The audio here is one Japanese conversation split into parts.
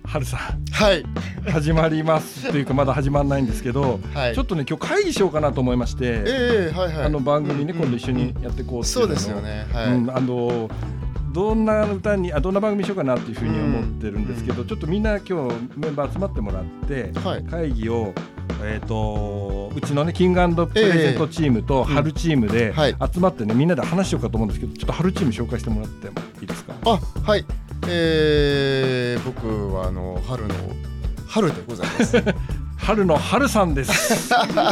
春さん、 はい、 始まりますというかまだ始まらないんですけど、はい、ちょっとね今日会議しようかなと思いまして、 はいはい、 番組ね、今度一緒にやっていこうっていうのを、 そうですよね、はい、 どんな番組しようかなっていうふうに思ってるんですけど、ちょっとみんな今日メンバー集まってもらって、会議をうちのねキング&プレゼントチームと春チームで集まってね、みんなで話しようかと思うんですけど、ちょっと春チーム紹介してもらってもいいですか？ はい、僕は春の春でございます春の春さんですわか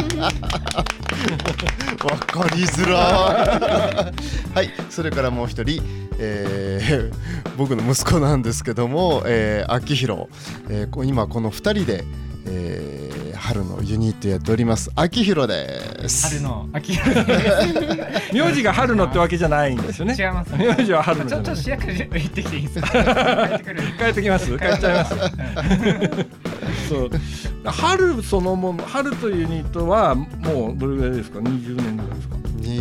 りづらはい、それからもう一人、僕の息子なんですけども、秋広、今この2人で、春のユニットやっております秋広です。 春の秋広です名字が春のってわけじゃないんですよね。 違います、 名字は春のちょっと主役で言ってきていいですか？ 帰ってきます？帰っちゃいますそう春そのもの、春というユニットはもうどれぐらいですか？20年ぐらいですか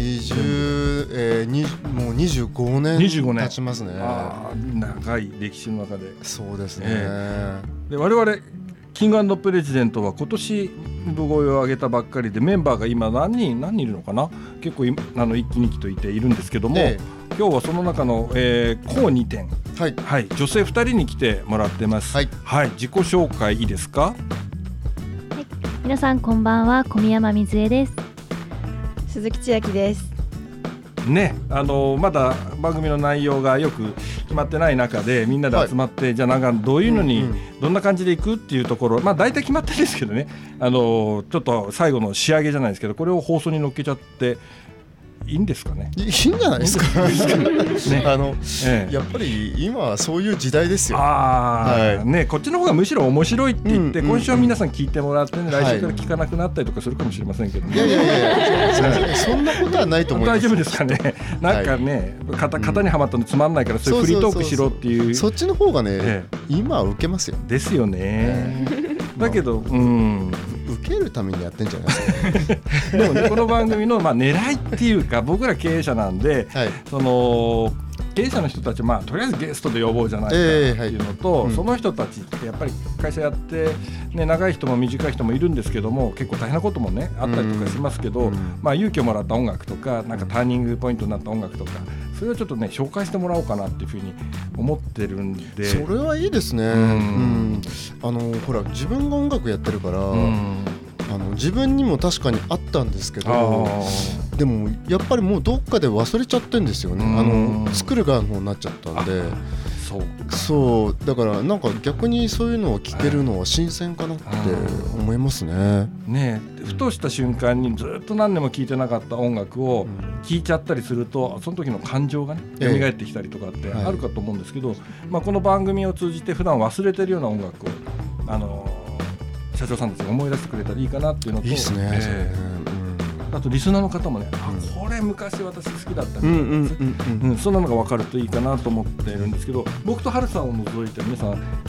？もう25年経ちますね。 長い歴史の中で。 そうですね、 で我々キング&プレジデントは今年産声を上げたばっかりで、メンバーが今何人いるのかな、結構一期二期といているんですけども、今日はその中の、後2点、女性2人に来てもらってます。自己紹介いいですか？ 皆さんこんばんは、小宮山水江です。 鈴木千秋ですね。まだ番組の内容がよく決まってない中でみんなで集まって、じゃあなんかどういうのに、どんな感じでいくっていうところ、大体決まってるんですけどね、ちょっと最後の仕上げじゃないですけど、これを放送に乗っけちゃっていいんですかね？ いいんじゃないですかやっぱり今はそういう時代ですよ。こっちの方がむしろ面白いって言って、今週は皆さん聞いてもらってね、来週から聞かなくなったりとかするかもしれませんけどね。 いやそんなことはないと思います。 大丈夫ですかね？なんかね、型にはまったのつまんないから、そういうフリートークしろっていう、 そっちの方がね、今は受けますよ。 ですよね。だけど受けるためにやってんじゃないですかでもね、この番組の狙いっていうか、僕ら経営者なんで、その経営者の人たちをとりあえずゲストで呼ぼうじゃないかっていうのと、その人たちってやっぱり会社やって、長い人も短い人もいるんですけども、結構大変なこともねあったりとかしますけど、勇気をもらった音楽とか、なんかターニングポイントになった音楽とか、それをちょっとね紹介してもらおうかなっていうふうに思ってるんで。それはいいですね。ほら自分が音楽やってるから、自分にも確かにあったんですけど、でもやっぱりもうどっかで忘れちゃってんですよね。作る側の方になっちゃったんで。そうだからなんか逆にそういうのを聞けるのは新鮮かなって思いますね。 ふとした瞬間にずっと何年も聴いてなかった音楽を聴いちゃったりすると、その時の感情がね蘇ってきたりとかってあるかと思うんですけど、この番組を通じて普段忘れてるような音楽を社長さんたちが思い出してくれたらいいかなっていうのと、 いいですね。 あとリスナーの方もね、これ昔私好きだったみたいな、そんなのが分かるといいかなと思っているんですけど、僕と春さんを除いて皆さん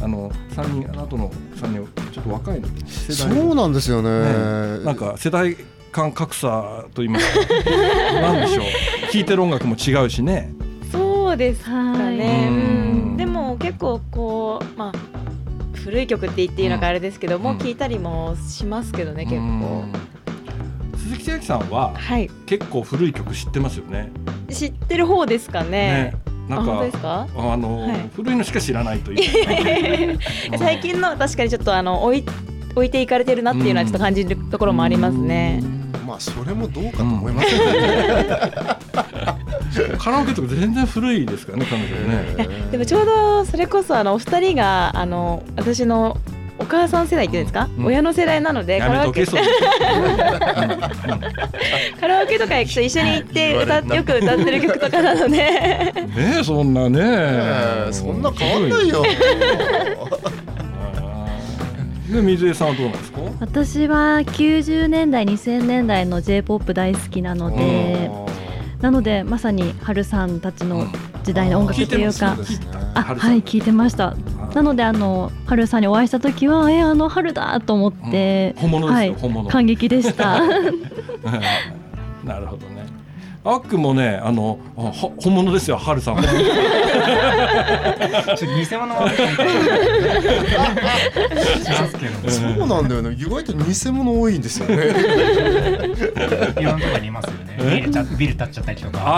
3人、あなたの3人ちょっと若いので、 そうなんですよね。 なんか世代間格差と言いますかなんでしょう、聴いてる音楽も違うしね。 そうですかね。でも結構こう古い曲って言っていいのかあれですけども、聴いたりもしますけどね、結構。 鈴木千秋さんは、結構古い曲知ってますよね。 知ってる方ですかね。なんか本当ですか？ 古いのしか知らないという最近の確かにちょっと置いていかれてるなっていうのはちょっと感じるところもありますね。 それもどうかと思いますけどねカラオケとか全然古いですからね、彼女ね。 でもちょうどそれこそお二人が私のお母さん世代っていうんですか、親の世代なので、カラオケとか行くと一緒に行ってよく歌ってる曲とかなのでそんなね、 そんな変わんないよで、水江さんはどうなんですか？ 私は90年代2000年代の J-POP 大好きなので、まさに春さんたちの時代の音楽というか、聞いてました。なので春さんにお会いした時は春だと思って、 本物ですよ、本物。 感激でしたなるほどね。 あっくんもね本物ですよ、はるさん。 ちょっと偽物みたいなしますけど。 そうなんだよね、意外と偽物多いんですよね。 いろんなとこにいますよね。ビル立っちゃったりとか。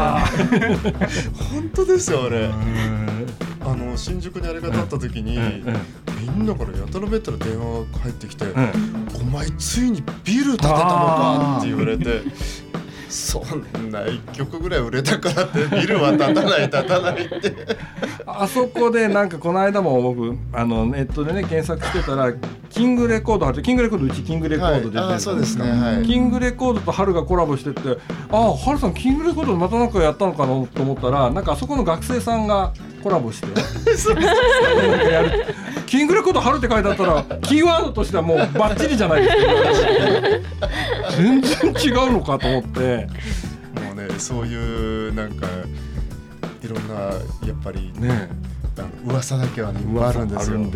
本当ですよあれ。新宿にあれが立った時に、みんなからやたらめったら電話が返ってきて、お前ついにビル建てたのかって言われて、そんな1曲ぐらい売れたからってビルは建たないってあそこでなんかこの間も僕ネットでね検索してたらキングレコードうちキングレコード出てるんですか、キングレコードとハルがコラボしてて、ハルさんキングレコードでまたなんかやったのかなと思ったら、なんかあそこの学生さんがコラボしてやるキングレコードハルって書いてあったらキーワードとしてはもうバッチリじゃないですか。全然違うのかと思って、 もうねそういうなんかいろんなやっぱりね噂だけはねあるんですよね。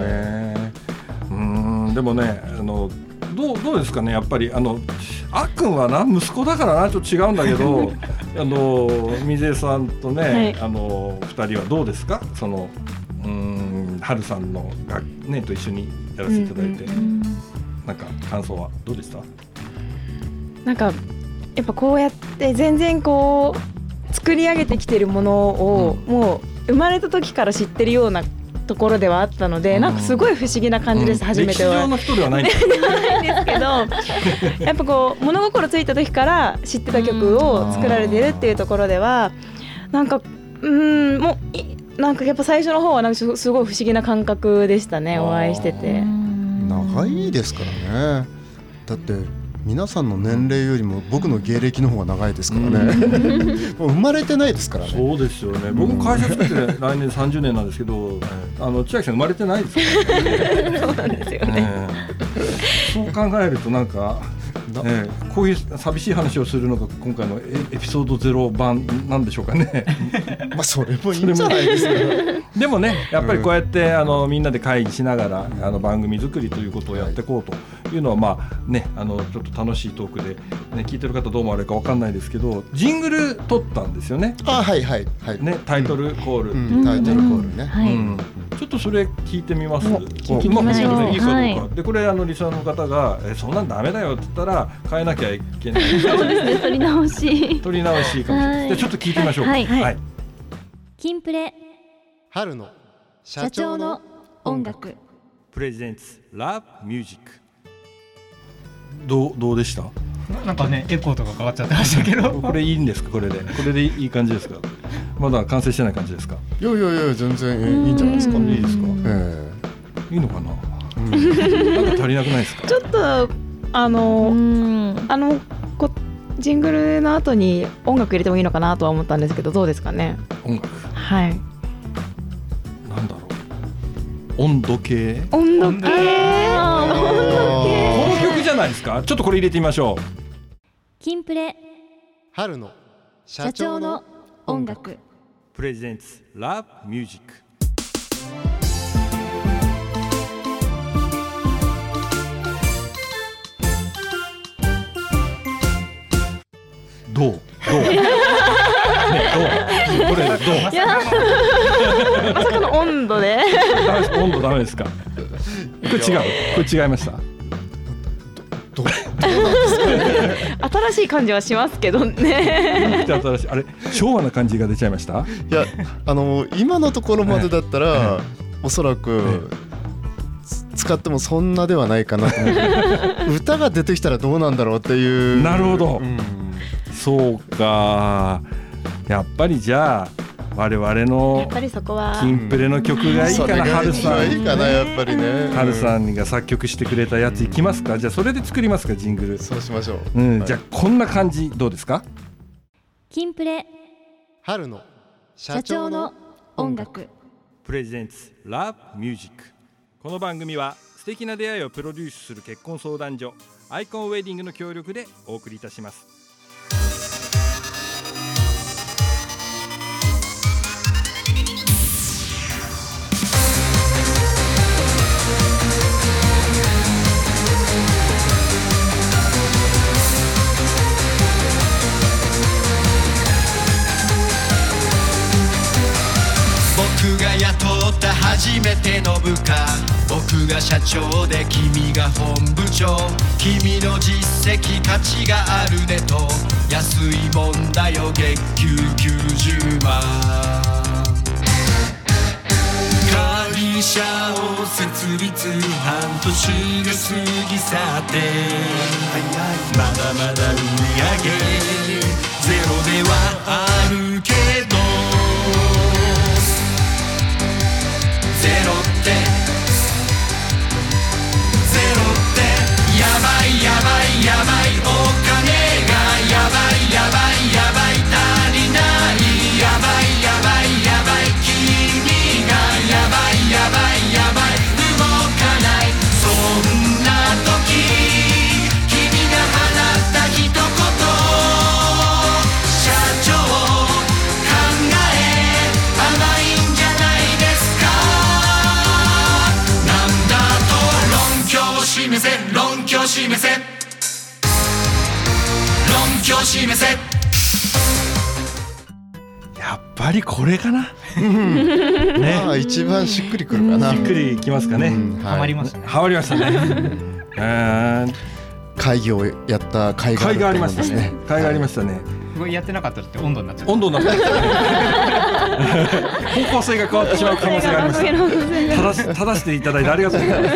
でもねどうですかね、やっぱりあっくんは息子だからちょっと違うんだけど水江さんとね、2人はどうですか、はるさんのねと一緒にやらせていただいて、なんか感想はどうでした？ なんかやっぱこうやって全然こう作り上げてきてるものを、もう生まれた時から知ってるようなところではあったので、なんかすごい不思議な感じです、初めては。 歴史上の人ではないんですけどやっぱこう物心ついた時から知ってた曲を作られてるっていうところではなんかもうなんかやっぱ最初の方はなんかすごい不思議な感覚でしたね、お会いしてて。 長いですからね。だって皆さんの年齢よりも僕の芸歴の方が長いですからね。もう生まれてないですからね。 そうですよね。僕も会社作って来年30年なんですけど、千秋さん生まれてないですからね。 そうなんですよね。 そう考えるとなんか、こういう寂しい話をするのが今回のエピソード0版なんでしょうかね。 それもいいんじゃないですか。 でもね、やっぱりこうやってみんなで会議しながら番組作りということをやっていこうというのは、まあね、ちょっと楽しいトークで、ね、聞いてる方どうもあれか分かんないですけど、ジングル撮ったんですよね。 はいね、タイトルコール、 タイトルコールね。 ちょっとそれ聞いてみます。 聞きましょう。 いいかどうか。でこれリスナーの方がそんなんダメだよって言ったら変えなきゃいけない。 そうですね。取り直しかもしれない。 じゃあちょっと聞いてみましょう。 キンプレ春の社長の音楽プレゼンツラブミュージック。どうでした？ なんかねエコーとか変わっちゃってましたけど。 これいいんですか？これでいい感じですか？まだ完成してない感じですか？ いや全然いいんじゃないですか。 いいですか？いいのかな？なんか足りなくないですか？ ちょっとジングルの後に音楽入れてもいいのかなとは思ったんですけど、どうですかね？ 音楽。 はい。 なんだろう。温度計。 この曲じゃないですか？ちょっとこれ入れてみましょう。 キンプレ春の社長の音楽プレゼンツラブミュージック。どうこれどう？ いやまさかの温度で温度ダメですか？これ違いました。 どうなんですか新しい感じはしますけどね。 新しい、あれ昭和な感じが出ちゃいました？ いや今のところまでだったらおそらく使ってもそんなではないかなと思って歌が出てきたらどうなんだろうっていう。 なるほど、そうか。やっぱりじゃあ我々のキンプレの曲がいいかな。春さんいいかな、やっぱりね。 春さんが作曲してくれたやついきますか？じゃあそれで作りますか、ジングル。 そうしましょう。 じゃあこんな感じどうですか？ キンプレ春の社長の音楽プレゼンツラブミュージック。この番組は素敵な出会いをプロデュースする結婚相談所アイコンウェディングの協力でお送りいたします。 初めての部下、僕が社長で君が本部長、君の実績価値があるねと、安いもんだよ月給90万。会社を設立半年が過ぎ去って、まだまだ売り上げゼロではあるけど、ゼロってやばいやばいやばい、お金がやばいやばいやばい、足りない、やばいやばいやばい、君がやばいやばいやばい、動かない。そんな時君が放った一言、社長考え甘いんじゃないですか。なんだと論拠を示せ、論拠を示せ、論拠を示せ。 やっぱりこれかなね、まあ一番しっくりくるかな。 しっくりきますかね。 ハマりましたね。 ハマりましたね。 会議をやった甲斐がありましたね。 甲斐がありましたね。 やってなかったらって温度になっちゃう。 温度になっちゃう。方向性が変わってしまう可能性がありました。正していただいてありがとうございます。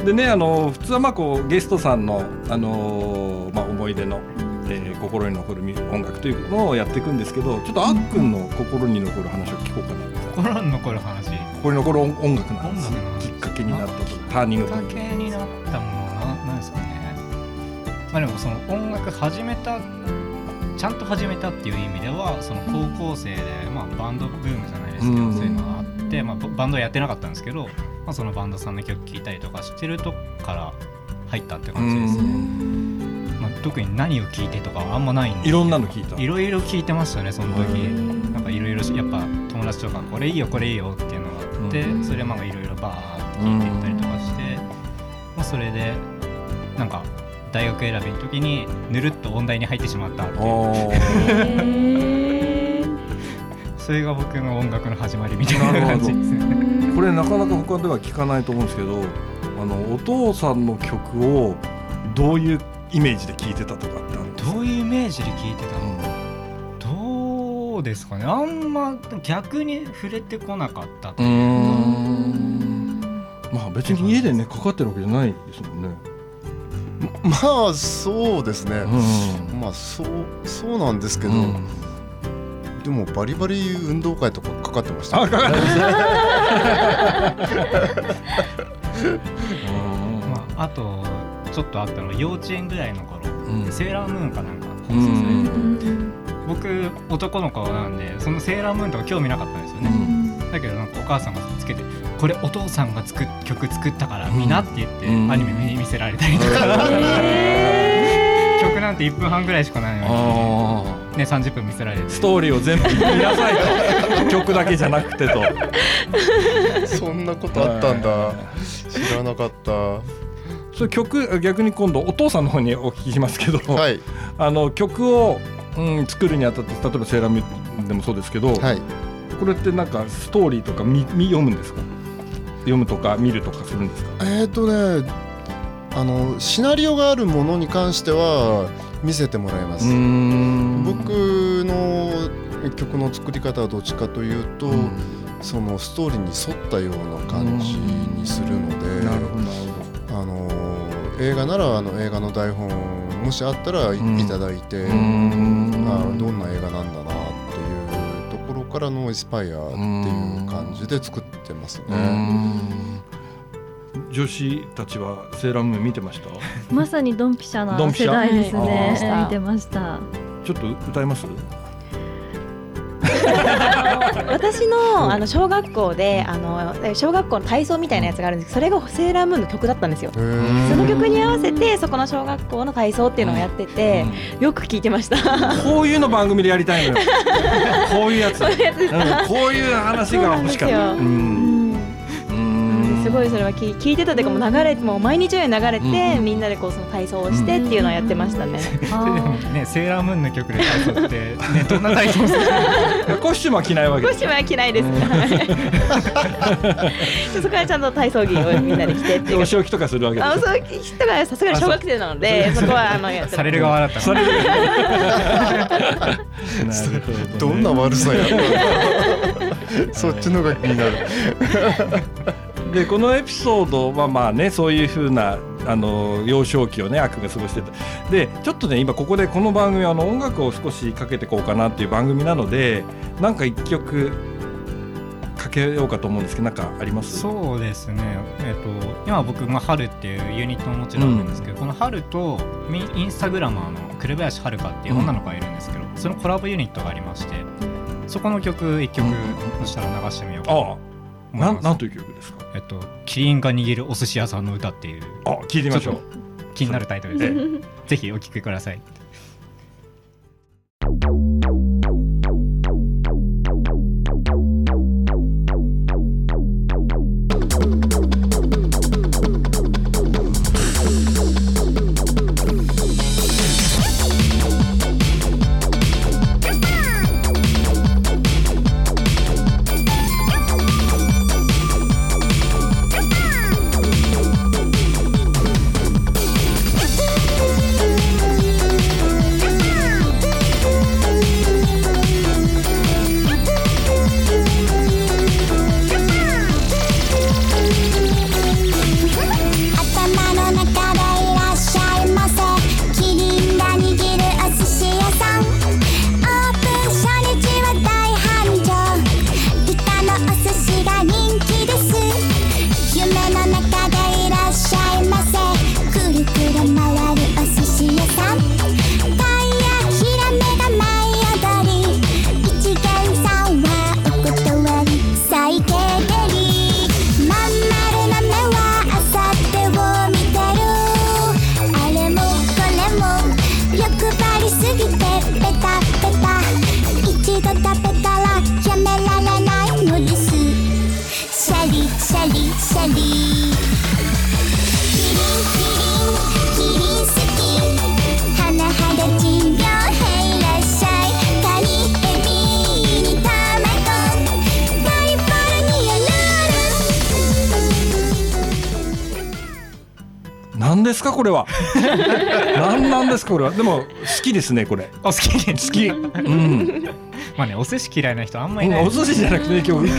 でね、普通はまあこうゲストさんのまあ思い出の心に残る音楽というのをやっていくんですけど、ちょっとあっくんの心に残る話を聞こうかな。 心に残る話。 心に残る音楽の話。きっかけになったターニングポイント。 きっかけになったものは何ですかね。まあでもその音楽始めた、ちゃんと始めたっていう意味では、その高校生でまあバンドブームじゃないですけど、そういうのがあって、まあバンドやってなかったんですけど、まあそのバンドさんの曲聴いたりとかしてるとこから入ったって感じですね。まあ、特に何を聞いてとかはあんまないんで、 いろんなの聞いた。 いろいろ聞いてましたね、その時。なんかいろいろやっぱ友達とかこれいいよこれいいよっていうのがあって、それでまあいろいろバーって聞いていったりとかして、まあ、それでなんか大学選びの時にぬるっと音大に入ってしまったっていうそれが僕の音楽の始まりみたいな感じですね。 これなかなか他では聞かないと思うんですけど、お父さんの曲をどういうイメージで聴いてたとかってあるんですか？ どういうイメージで聴いてたの、どうですかね。あんま逆に触れてこなかったというか、 まあ別に家でねかかってるわけじゃないですもんね。 まあそうですね、まあそうなんですけど、でもバリバリ運動会とかかかってました、ね。 あとちょっとあったのは幼稚園ぐらいの頃、セーラームーンかなんか放送されて、僕男の子なんでそのセーラームーンとか興味なかったんですよね。だけどなんかお母さんがつけて、これお父さんが曲作ったから見なって言ってアニメ見せられたりとか、曲なんて1分半ぐらいしかないのに、ね、30分見せられて、 ストーリーを全部見なさいと曲だけじゃなくてとそんなことあったんだ、知らなかった。 それ曲、逆に今度お父さんの方にお聞きしますけど、はい、曲を、作るにあたって、例えばセーラームーンでもそうですけど、はい、これってなんかストーリーとか読むんですか？読むとか見るとかするんですか？ シナリオがあるものに関しては見せてもらいます。僕の曲の作り方はどっちかというと、そのストーリーに沿ったような感じにするので、なるほどなるほど。映画なら映画の台本もしあったら いただいて、どんな映画なんだなっていうところからのインスパイアっていう感じで作ってますね。 女子たちはセーラームーン見てました？ まさにドンピシャな世代ですね。見てました。 ちょっと歌います？ 私の小学校で小学校の体操みたいなやつがあるんですけど、それがセーラームーンの曲だったんですよ。その曲に合わせてそこの小学校の体操っていうのをやってて、よく聞いてました。 こういうの番組でやりたいのよ。こういうやつ、こういう話が欲しかった。 すごいそれは聞いてたというか、もう流れもう毎日のように流れて、みんなでこうその体操をしてっていうのをやってましたね。 でもね、セーラームーンの曲で体操ってね、どんな体操するコスチュームは着ないわけです。 コスチュームは着ないです。そこはちゃんと体操着をみんなで着てっていう。 お仕置きとかするわけです。 そういう人がさすがに小学生なので、そこはやってされる側だった。 どんな悪さやそっちのが気になる。 でこのエピソードはまあね、そういう風な幼少期をねアクが過ごしてた。でちょっとね今ここでこの番組音楽を少しかけていこうかなっていう番組なので、なんか一曲かけようかと思うんですけど、なんかあります？ そうですね、今僕春っていうユニットももちろんあるんですけど、この春とインスタグラマーの紅林遥っていう女の子がいるんですけど、そのコラボユニットがありまして、そこの曲一曲そしたら流してみようかなと思います。 なんという曲ですか？ キリンが握るお寿司屋さんの歌っていう、 聞いてみましょう。 気になるタイトルです。ぜひお聴きください。 何ですかこれは。何なんですかこれは。でも好きですねこれ。 好き。まあね、お寿司嫌いな人あんまりいない。 お寿司じゃなくてね、曲ね、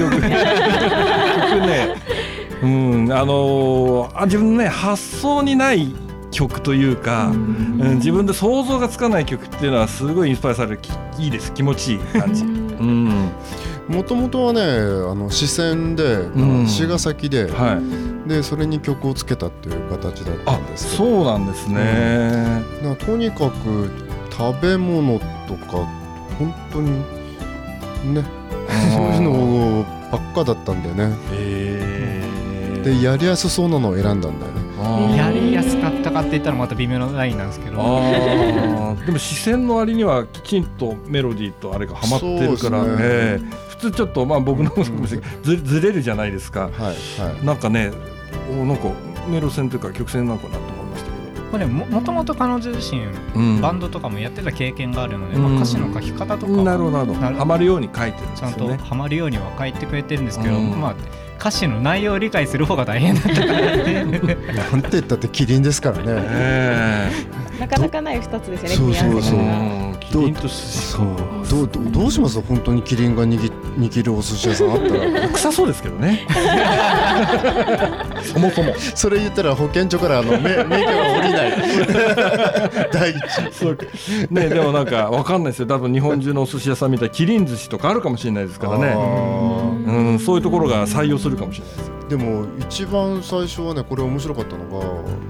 自分のね発想にない曲というか、自分で想像がつかない曲っていうのはすごいインスパイアされる。いいです、気持ちいい感じ。 もともとはね四川で茅ヶ崎で、でそれに曲をつけたっていう形だったんですけど。 そうなんですね。 とにかく食べ物とか本当にねそういうのばっかだったんだよね。でやりやすそうなのを選んだんだよね。 やりやすかったかって言ったらまた微妙なラインなんですけど、でも四川の割にはきちんとメロディーとあれがハマってるからね。普通ちょっと僕のずれるじゃないですか。なんかね、なんかメロ線というか曲線なのかなと思いましたけど。 これもともと彼女自身、バンドとかもやってた経験があるので、歌詞の書き方とかなるほどハマるように書いてるんですよね。 ちゃんとハマるようには書いてくれてるんですけど、歌詞の内容を理解する方が大変だったからね。 なんて言ったってキリンですからね。 なかなかない2つですよね。 キリンと寿司。 どうします本当にキリンが握るお寿司屋さんあったら。 臭そうですけどね。そもそもそれ言ったら保健所から免許が下りない。第一。 ね、でもなんかわかんないですよ。多分日本中のお寿司屋さんみたいにキリン寿司とかあるかもしれないですからね。そういうところが採用するかもしれないですよ。 でも一番最初はね、これ面白かったのが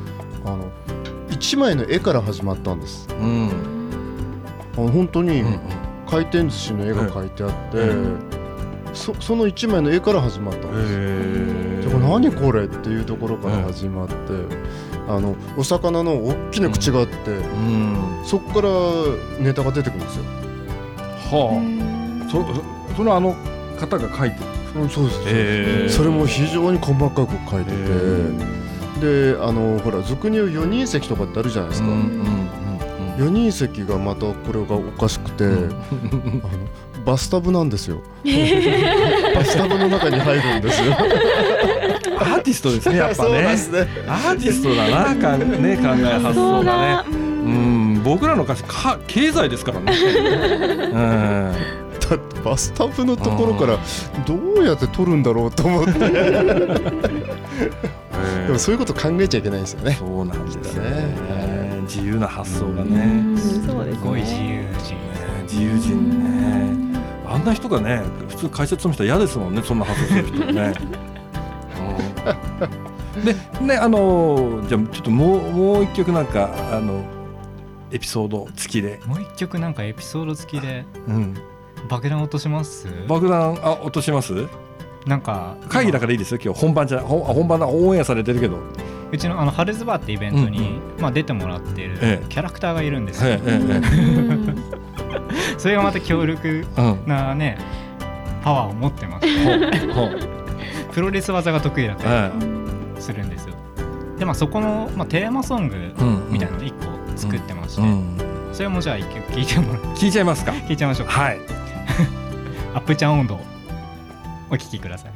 1枚の絵から始まったんです。本当に回転寿司の絵が描いてあって、その1枚の絵から始まったんです。じゃあ何これっていうところから始まって、お魚の大きな口があって、そこからネタが出てくるんですよ。 その方が描いてる。 そうです、それも非常に細かく書いてて、でほら俗に言う4人席とかってあるじゃないですか、4人席がまたこれがおかしくてバスタブなんですよバスタブの中に入るんですよアーティストですね、やっぱね。 そうですね、 アーティストだな、考え発想がね。僕らの歌詞経済ですからねだってバスタブのところからどうやって撮るんだろうと思ってでもそういうこと考えちゃいけないんですよね。 そうなんですね、自由な発想がね。 そうですね、 すごい自由人、 自由人ね。あんな人がね、普通会社勤めたら嫌ですもんね、そんな発想する人ねでね、じゃあちょっともう一曲なんかエピソード付きで、 もう一曲なんかエピソード付きで、爆弾落とします。 爆弾落とします。 なんか会議だからいいですよ、今日本番じゃ本番だ、オンエアされてるけど、 うちのハルズバーってイベントに、出てもらってるキャラクターがいるんですよ、それがまた強力なね、パワーを持ってますプロレス技が得意だったりするんですよ。でそこの、テーマソングみたいなのを1個作ってまして、それもじゃあ1曲聴いてもらって、 聴いちゃいますか。 聴いちゃいましょうか。はいアップちゃん温度お聴きください。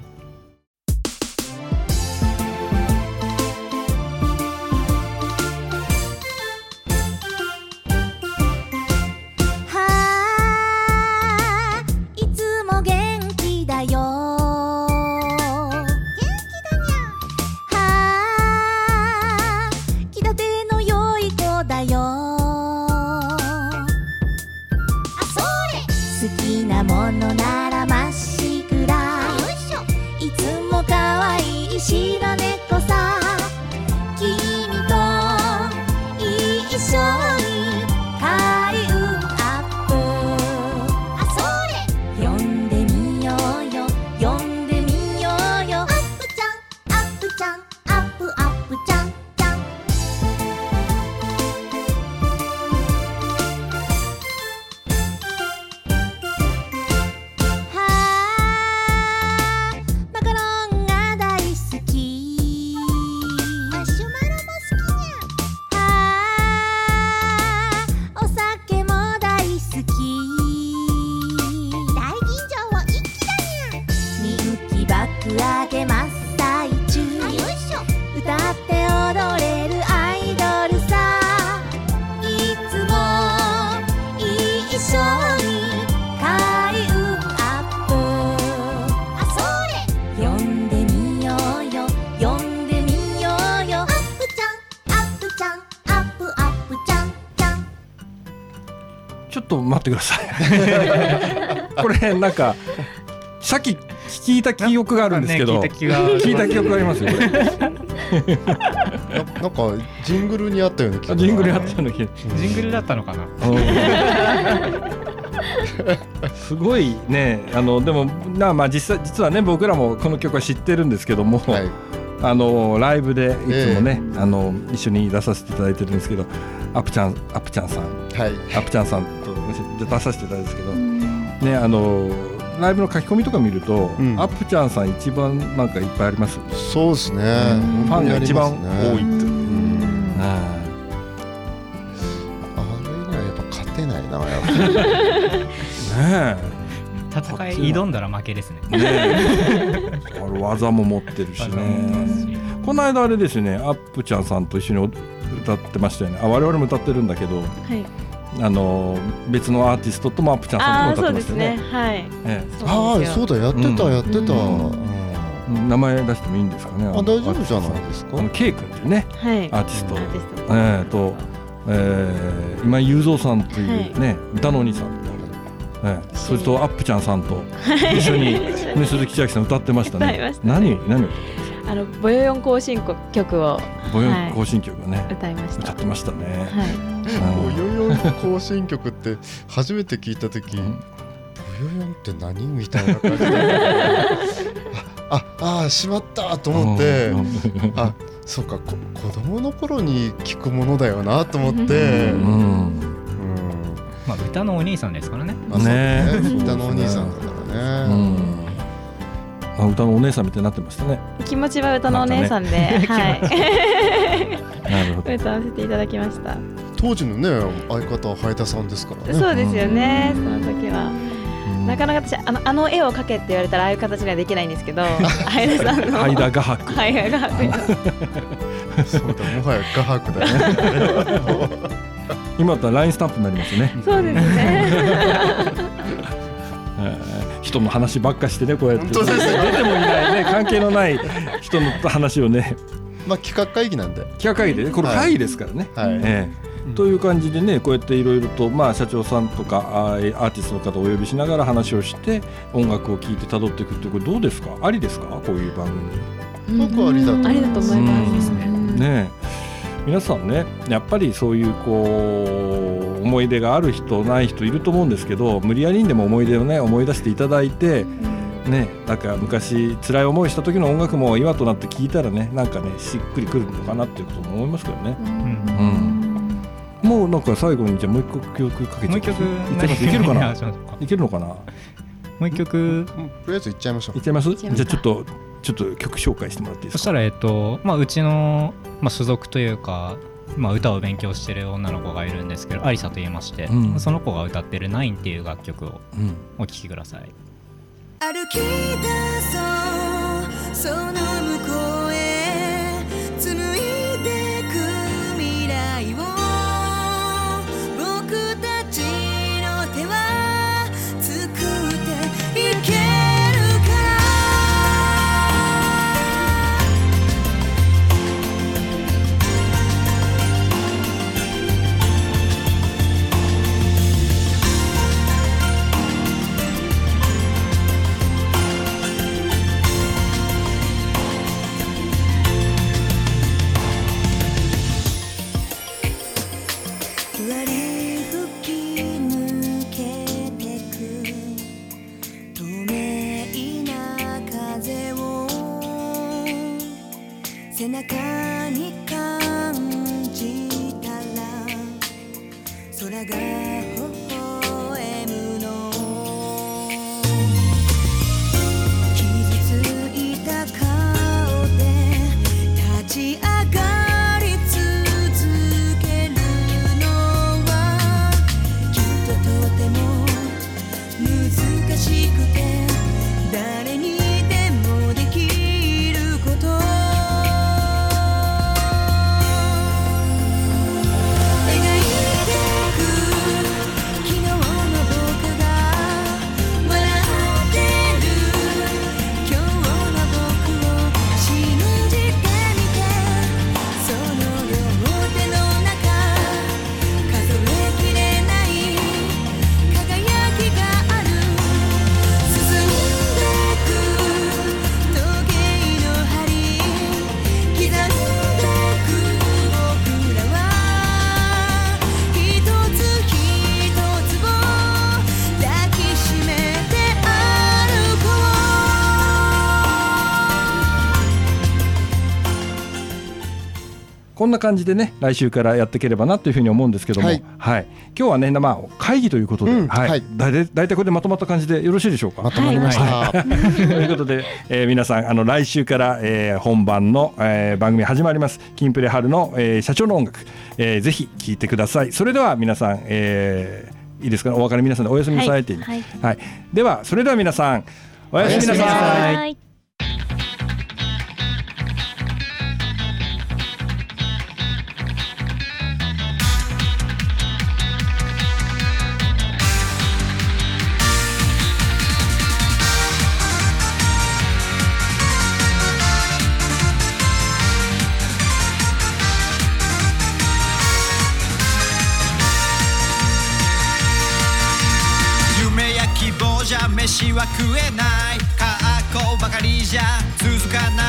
ちょっと待ってくださいこれなんかさっき聞いた記憶があるんですけど、聞いた記憶がありますよこれなんかジングルにあったような気がジングルにあったような気がジングルだったのかなすごいね。でも実はね、僕らもこの曲は知ってるんですけども、はい、ライブでいつもね、一緒に出させていただいてるんですけど、アプちゃんさん、はい、アプちゃんさんと出させていただいてるんですけど、ね、ライブの書き込みとか見ると、アプちゃんさん一番なんかいっぱいあります。 そうですね、 ファンが一番多いって。 あれがやっぱ勝てないな、やっぱね戦い挑んだら負けですね。 技も持ってるしね。この間あれですね、アップちゃんさんと一緒に歌ってましたよね。我々も歌ってるんだけど、はい、別のアーティストともアップちゃんさんとも歌ってましたよね。 そうだ、やってた、 名前出してもいいんですかね。 大丈夫じゃないですか。 K 君っていうね、アーティストと今井雄三さんというね、歌のお兄さんと、それとアップちゃんさんと一緒に鈴木千秋さん歌ってましたね。何ボヨヨン行進曲をボヨヨン行進曲をね、 歌いました。 歌ってましたね。 ボヨヨン行進曲って初めて聞いた時、ボヨヨンって何みたいな感じでしまったと思って、そうか、子供の頃に聞くものだよなと思って、 歌のお兄さんですからね。 歌のお兄さんだからね。 歌のお姉さんみたいになってましたね。 気持ちは歌のお姉さんで、 ね、 はい。 なるほど。 歌わせていただきました。 当時のね相方は早田さんですからね。 そうですよね、その時は。なかなか私あの絵を描けって言われたらああいう形にはできないんですけど、早田さんのハイダ画伯。 ハイダ画伯。 そうだ、もはや画伯だね。 今だったらラインスタンプになりますね。 そうですね。 人の話ばっかしてね、こうやって出てもいないね、関係のない人の話をね。 まあ企画会議なんで。 企画会議でね、これ会議ですからね。 はい。 という感じでね、こうやっていろいろと、まあ、社長さんとかアーティストの方をお呼びしながら話をして音楽を聴いて辿っていくって、これどうですか、ありですか、こういう番組。 僕はありだと思います。 ありだと思いますね。皆さんね、やっぱりそういうこう思い出がある人ない人いると思うんですけど、無理やりにでも思い出をね思い出していただいて、ね、なんか昔辛い思いした時の音楽も今となって聴いたらね、なんかねしっくりくるのかなっていうことも思いますけどね。もうなんか最後にじゃあもう一曲かけちゃう。もう一曲いけるかな。いけるのかな。もう一曲とりあえずいっちゃいましょう。 いっちゃいます。じゃあちょっと曲紹介してもらっていいですか。 そしたらまあうちの所属というか、まあ歌を勉強してる女の子がいるんですけど、アリサと言いまして、その子が歌ってるナインっていう楽曲をお聴きください。 歩き出そうその向こうへ紡いでく未来を、僕たちの手は作っていけるから。背中に感じたら空が微笑むの、傷ついた顔で立ち上がり続けるのはきっととても難しくて、誰にでもできること、 こんな感じでね、来週からやっていければなというふうに思うんですけども、はい、今日はね、まあ、会議ということで、だいたいこれでまとまった感じでよろしいでしょうか。 まとまりました、 ということで、皆さん来週から、本番の、番組始まります。キンプレ春の、社長の音楽、ぜひ聴いてください。それでは皆さん、いいですかね、お別れ皆さんでおやすみなさいって、ではそれでは皆さんおやすみなさい。 飯は食えない、過去ばかりじゃ続かない。